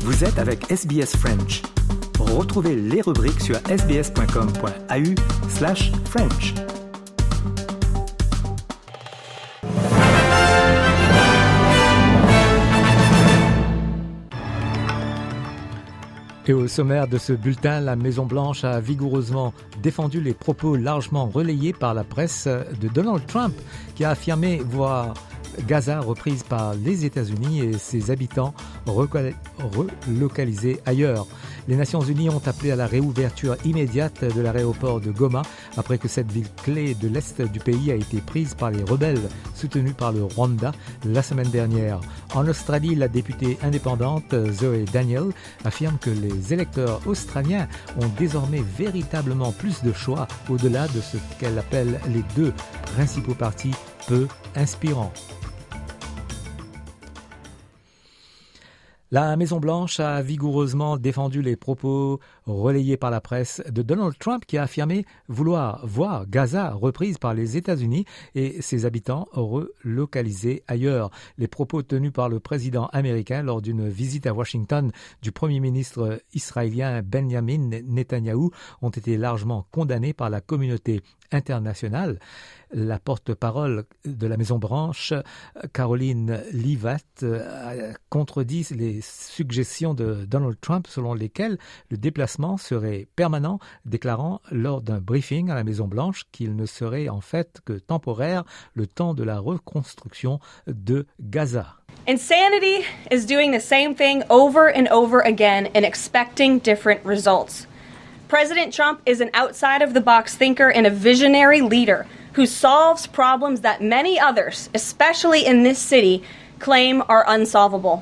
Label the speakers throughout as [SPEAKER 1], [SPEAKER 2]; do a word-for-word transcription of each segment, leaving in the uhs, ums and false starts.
[SPEAKER 1] Vous êtes avec S B S French. Retrouvez les rubriques sur sbs.com.au slash French. Et au sommaire de ce bulletin, la Maison-Blanche a vigoureusement défendu les propos largement relayés par la presse de Donald Trump, qui a affirmé voir Gaza reprise par les États-Unis et ses habitants relocalisés ailleurs. Les Nations Unies ont appelé à la réouverture immédiate de l'aéroport de Goma après que cette ville clé de l'Est du pays a été prise par les rebelles soutenus par le Rwanda la semaine dernière. En Australie, la députée indépendante Zoe Daniel affirme que les électeurs australiens ont désormais véritablement plus de choix au-delà de ce qu'elle appelle les deux principaux partis peu inspirants. La Maison-Blanche a vigoureusement défendu les propos relayés par la presse de Donald Trump, qui a affirmé vouloir voir Gaza reprise par les États-Unis et ses habitants relocalisés ailleurs. Les propos tenus par le président américain lors d'une visite à Washington du premier ministre israélien Benjamin Netanyahou ont été largement condamnés par la communauté internationale. La porte-parole de la Maison-Blanche, Caroline Leavitt, a contredit les suggestions de Donald Trump selon lesquelles le déplacement serait permanent, déclarant lors d'un briefing à la Maison-Blanche qu'il ne serait en fait que temporaire le temps de la reconstruction de Gaza.
[SPEAKER 2] Insanity is doing the same thing over and over again and expecting different results. President Trump is an outside-of-the-box thinker and a visionary leader who solves problems that many others, especially in this city, claim are unsolvable.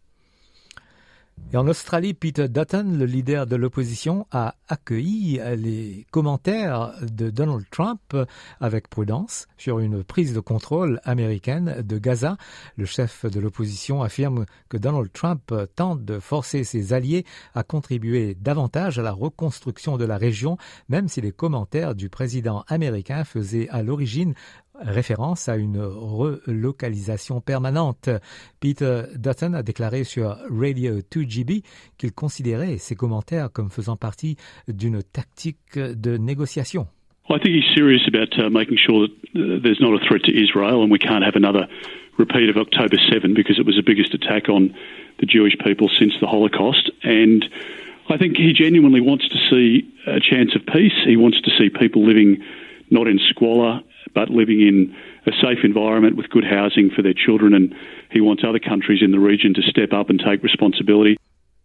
[SPEAKER 1] Et en Australie, Peter Dutton, le leader de l'opposition, a accueilli les commentaires de Donald Trump avec prudence sur une prise de contrôle américaine de Gaza. Le chef de l'opposition affirme que Donald Trump tente de forcer ses alliés à contribuer davantage à la reconstruction de la région, même si les commentaires du président américain faisaient à l'origine référence à une relocalisation permanente. Peter Dutton a déclaré sur Radio two G B qu'il considérait ces commentaires comme faisant partie d'une tactique de négociation.
[SPEAKER 3] I think he's serious about uh, making sure that uh, there's not a threat to Israel and we can't have another repeat of October seventh because it was the biggest attack on the Jewish people since the Holocaust. And I think he genuinely wants to see a chance of peace. He wants to see people living not in squalor, but living in a safe environment with good housing for their children, and he wants other countries in the region to step up and take responsibility.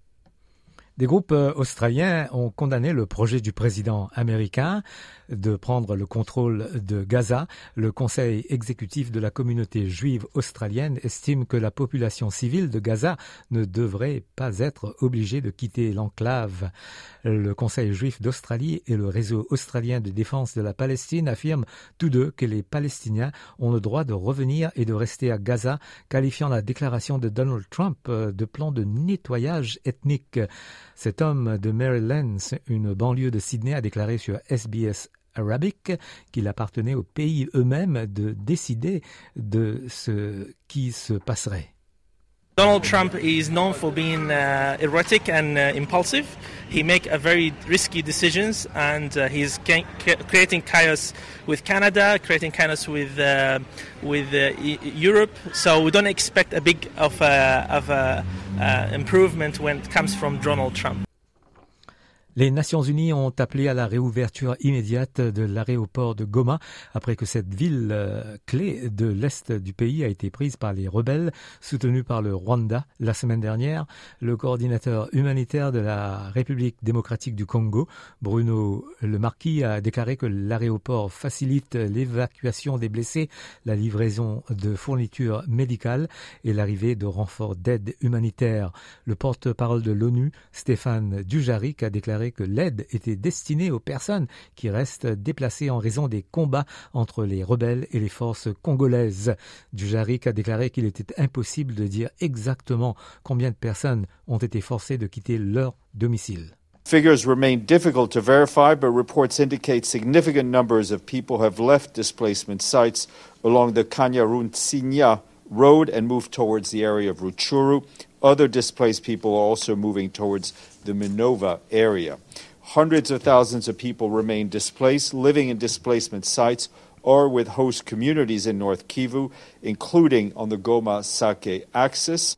[SPEAKER 1] Des groupes australiens ont condamné le projet du président américain de prendre le contrôle de Gaza. Le conseil exécutif de la communauté juive australienne estime que la population civile de Gaza ne devrait pas être obligée de quitter l'enclave. Le conseil juif d'Australie et le réseau australien de défense de la Palestine affirment tous deux que les Palestiniens ont le droit de revenir et de rester à Gaza, qualifiant la déclaration de Donald Trump de plan de nettoyage ethnique. Cet homme de Maryland, une banlieue de Sydney, a déclaré sur S B S Arabic qu'il appartenait aux pays eux-mêmes de décider de ce qui se passerait.
[SPEAKER 4] Donald Trump is known for being uh, erratic and uh, impulsive. He makes a very risky decisions, and uh, he's ca- creating chaos with Canada, creating chaos with uh, with uh, e- Europe. So we don't expect a big of a, of a, uh, improvement when it comes from Donald Trump.
[SPEAKER 1] Les Nations Unies ont appelé à la réouverture immédiate de l'aéroport de Goma après que cette ville euh, clé de l'Est du pays a été prise par les rebelles soutenus par le Rwanda la semaine dernière. Le coordinateur humanitaire de la République démocratique du Congo, Bruno Le Marquis, a déclaré que l'aéroport facilite l'évacuation des blessés, la livraison de fournitures médicales et l'arrivée de renforts d'aide humanitaire. Le porte-parole de l'ONU, Stéphane Dujarric, a déclaré que l'aide était destinée aux personnes qui restent déplacées en raison des combats entre les rebelles et les forces congolaises. Dujarric a déclaré qu'il était impossible de dire exactement combien de personnes ont été forcées de quitter leur domicile.
[SPEAKER 5] Figures remain difficult to verify, but reports indicate significant numbers of people have left displacement sites along the Kanyaruncinya road and moved towards the area of Rutshuru. Other displaced people are also moving towards the Minova area. Hundreds of thousands of people remain displaced, living in displacement sites or with host communities in North Kivu, including on the Goma-Sake axis.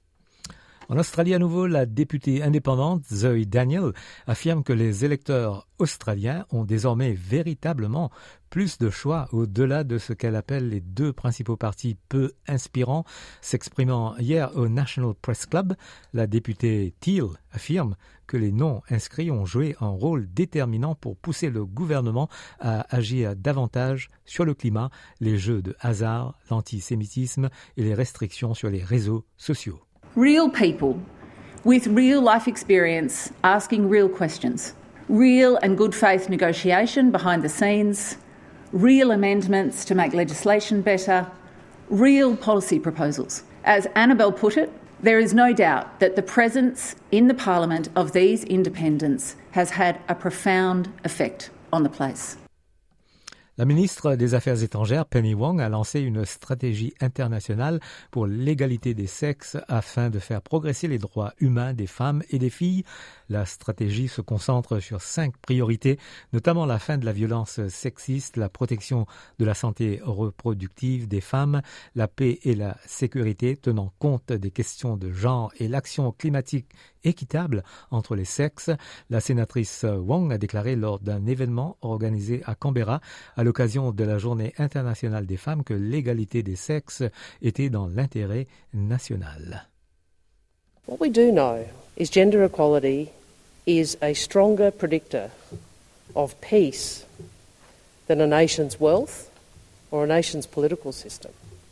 [SPEAKER 1] En Australie à nouveau, la députée indépendante Zoe Daniel affirme que les électeurs australiens ont désormais véritablement plus de choix au-delà de ce qu'elle appelle les deux principaux partis peu inspirants. S'exprimant hier au National Press Club, la députée Teal affirme que les non-inscrits ont joué un rôle déterminant pour pousser le gouvernement à agir davantage sur le climat, les jeux de hasard, l'antisémitisme et les restrictions sur les réseaux sociaux.
[SPEAKER 6] Real people with real life experience asking real questions, real and good faith negotiation behind the scenes, real amendments to make legislation better, real policy proposals. As Annabelle put it, there is no doubt that the presence in the Parliament of these independents has had a profound effect on the place.
[SPEAKER 1] La ministre des Affaires étrangères, Penny Wong, a lancé une stratégie internationale pour l'égalité des sexes afin de faire progresser les droits humains des femmes et des filles. La stratégie se concentre sur cinq priorités, notamment la fin de la violence sexiste, la protection de la santé reproductive des femmes, la paix et la sécurité tenant compte des questions de genre et l'action climatique équitable entre les sexes. La sénatrice Wong a déclaré lors d'un événement organisé à Canberra à l'occasion de la Journée internationale des femmes que l'égalité des sexes était dans l'intérêt national.
[SPEAKER 7] What we do know is gender equality is a stronger predictor of peace than a nation's wealth or a nation's political system.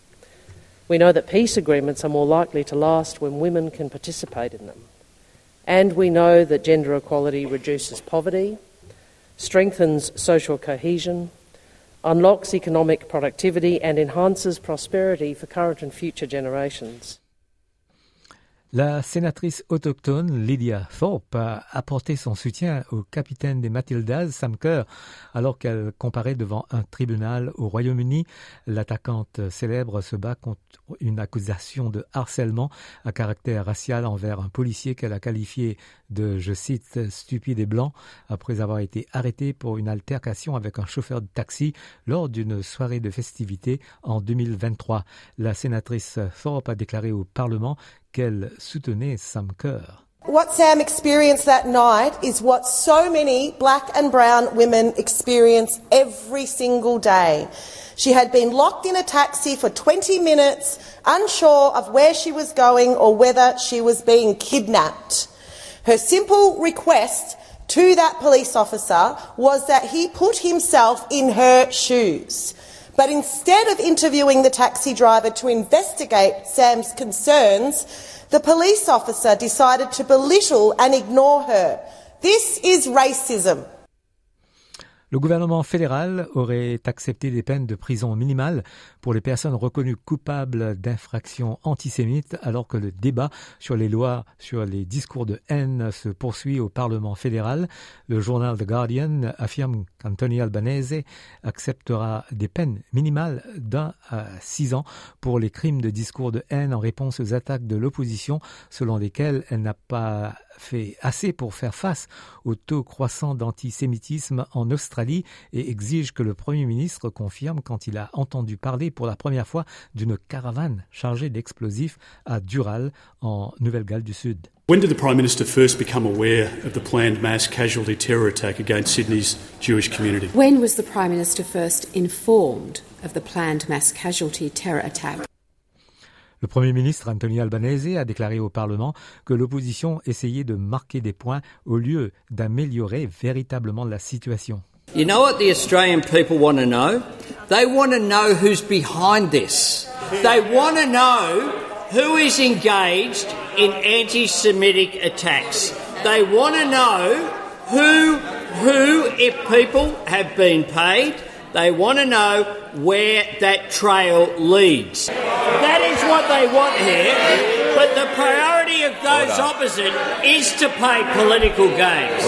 [SPEAKER 7] We know that peace agreements are more likely to last when women can participate in them. And we know that gender equality reduces poverty, strengthens social cohesion, unlocks economic productivity and enhances prosperity for current and future generations.
[SPEAKER 1] La sénatrice autochtone Lydia Thorpe a apporté son soutien au capitaine des Matildas, Sam Kerr, alors qu'elle comparait devant un tribunal au Royaume-Uni. L'attaquante célèbre se bat contre une accusation de harcèlement à caractère racial envers un policier qu'elle a qualifié de, je cite, stupide et blanc, après avoir été arrêtée pour une altercation avec un chauffeur de taxi lors d'une soirée de festivités en deux mille vingt-trois. La sénatrice Thorpe a déclaré au Parlement qu'elle soutenait Sam Kerr.
[SPEAKER 8] What Sam experienced that night is what so many black and brown women experience every single day. She had been locked in a taxi for twenty minutes, unsure of where she was going or whether she was being kidnapped. Her simple request to that police officer was that he put himself in her shoes. But instead of interviewing the taxi driver to investigate Sam's concerns, the police officer decided to belittle and ignore her. This is racism.
[SPEAKER 1] Le gouvernement fédéral aurait accepté des peines de prison minimales pour les personnes reconnues coupables d'infractions antisémites, alors que le débat sur les lois sur les discours de haine se poursuit au Parlement fédéral. Le journal The Guardian affirme qu'Anthony Albanese acceptera des peines minimales d'un à six ans pour les crimes de discours de haine en réponse aux attaques de l'opposition, selon lesquelles elle n'a pas fait assez pour faire face au taux croissant d'antisémitisme en Australie et exige que le Premier ministre confirme quand il a entendu parler pour la première fois d'une caravane chargée d'explosifs à Dural, en Nouvelle-Galles du Sud.
[SPEAKER 9] When did the Prime Minister first become aware of the planned mass casualty terror attack against Sydney's Jewish community?
[SPEAKER 10] When was the Prime Minister first informed of the planned mass casualty terror attack?
[SPEAKER 1] Le Premier ministre Anthony Albanese a déclaré au Parlement que l'opposition essayait de marquer des points au lieu d'améliorer véritablement la situation.
[SPEAKER 11] You know what the Australian people want to know? They want to know who's behind this. They want to know who is engaged in anti-Semitic attacks. They want to know who, who, if people have been paid, they want to know where that trail leads. That is what they want here, but the priority of those opposite is to pay political gains.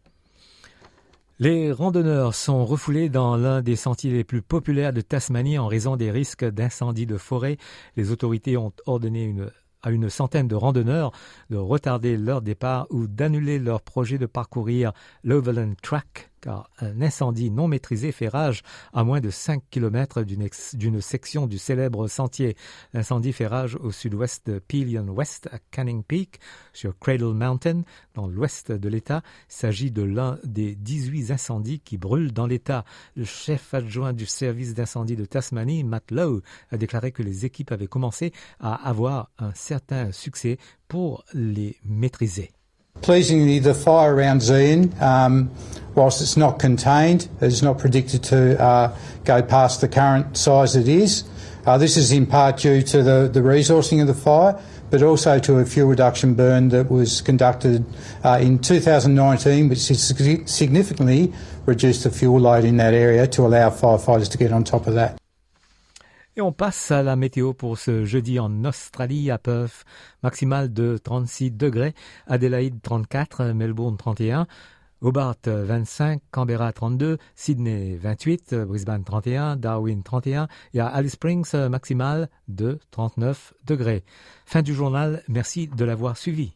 [SPEAKER 1] Les randonneurs sont refoulés dans l'un des sentiers les plus populaires de Tasmanie en raison des risques d'incendie de forêt. Les autorités ont ordonné une à une centaine de randonneurs de retarder leur départ ou d'annuler leur projet de parcourir l'Overland Track, car un incendie non maîtrisé fait rage à moins de cinq kilomètres d'une, ex- d'une section du célèbre sentier. L'incendie fait rage au sud-ouest de Pelion West, à Canning Peak, sur Cradle Mountain, dans l'ouest de l'État. Il s'agit de l'un des dix-huit incendies qui brûlent dans l'État. Le chef adjoint du service d'incendie de Tasmanie, Matt Lowe, a déclaré que les équipes avaient commencé à avoir un certain succès pour les maîtriser.
[SPEAKER 12] Pleasingly, the fire around Zion, um, whilst it's not contained, is not predicted to uh, go past the current size it is. Uh, this is in part due to the, the resourcing of the fire, but also to a fuel reduction burn that was conducted uh, in two thousand nineteen, which has significantly reduced the fuel load in that area to allow firefighters to get on top of that.
[SPEAKER 1] Et on passe à la météo pour ce jeudi en Australie, à Perth, maximale de trente-six degrés, Adélaïde trente-quatre, Melbourne trente et un, Hobart vingt-cinq, Canberra trente-deux, Sydney vingt-huit, Brisbane trente et un, Darwin trente et un et à Alice Springs, maximale de trente-neuf degrés. Fin du journal, merci de l'avoir suivi.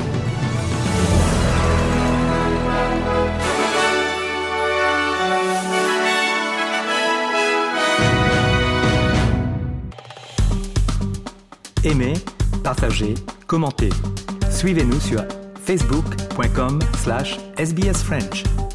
[SPEAKER 1] Aimez, partagez, commentez. Suivez-nous sur facebook point com slash S B S French.